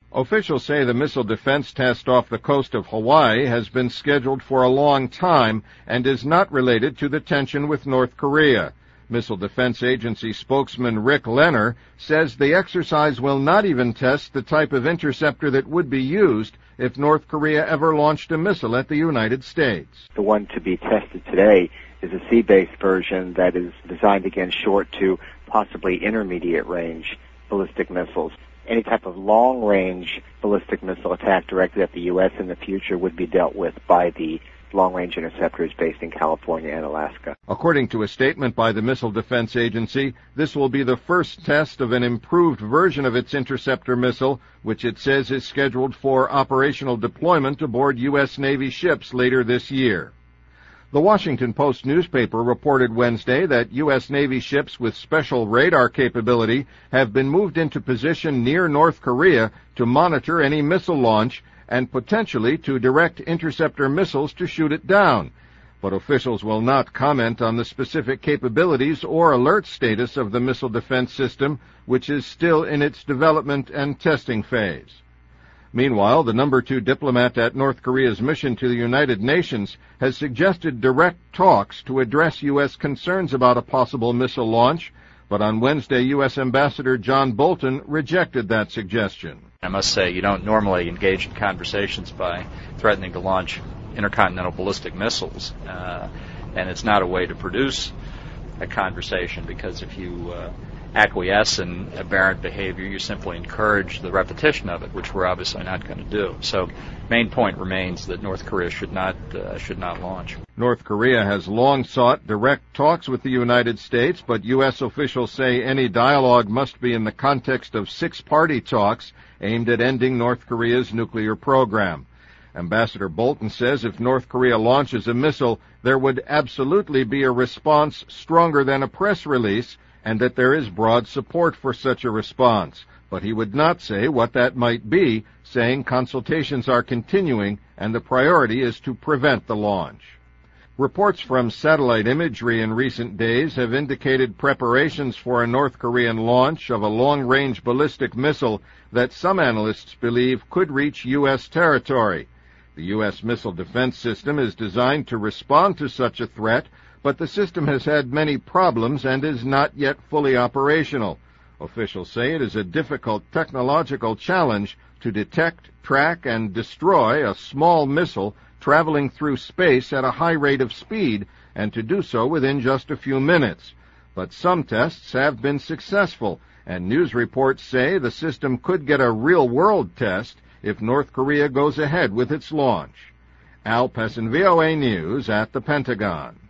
Officials say the missile defense test off the coast of Hawaii has been scheduled for a long time and is not related to the tension with North Korea. Missile Defense Agency spokesman Rick Lenner says the exercise will not even test the type of interceptor that would be used if North Korea ever launched a missile at the United States. The one to be tested today is a sea-based version that is designed against short to possibly intermediate range ballistic missiles. Any type of long-range ballistic missile attack directed at the U.S. in the future would be dealt with by the long-range interceptors based in California and Alaska. According to a statement by the Missile Defense Agency, this will be the first test of an improved version of its interceptor missile, which it says is scheduled for operational deployment aboard U.S. Navy ships later this year. The Washington Post newspaper reported Wednesday that U.S. Navy ships with special radar capability have been moved into position near North Korea to monitor any missile launch and potentially to direct interceptor missiles to shoot it down. But officials will not comment on the specific capabilities or alert status of the missile defense system, which is still in its development and testing phase. Meanwhile, the number 2 diplomat at North Korea's mission to the United Nations has suggested direct talks to address U.S. concerns about a possible missile launch, but on Wednesday, U.S. Ambassador John Bolton rejected that suggestion. I must say, you don't normally engage in conversations by threatening to launch intercontinental ballistic missiles, and it's not a way to produce a conversation, because if you acquiesce in aberrant behavior, you simply encourage the repetition of it, which we're obviously not going to do. So, main point remains that North Korea should not launch. North Korea has long sought direct talks with the United States, but U.S. officials say any dialogue must be in the context of 6-party talks aimed at ending North Korea's nuclear program. Ambassador Bolton says if North Korea launches a missile, there would absolutely be a response stronger than a press release, and that there is broad support for such a response. But he would not say what that might be, saying consultations are continuing and the priority is to prevent the launch. Reports from satellite imagery in recent days have indicated preparations for a North Korean launch of a long-range ballistic missile that some analysts believe could reach U.S. territory. The U.S. missile defense system is designed to respond to such a threat, but the system has had many problems and is not yet fully operational. Officials say it is a difficult technological challenge to detect, track, and destroy a small missile traveling through space at a high rate of speed, and to do so within just a few minutes. But some tests have been successful, and news reports say the system could get a real-world test if North Korea goes ahead with its launch. Al Pessin, VOA News at the Pentagon.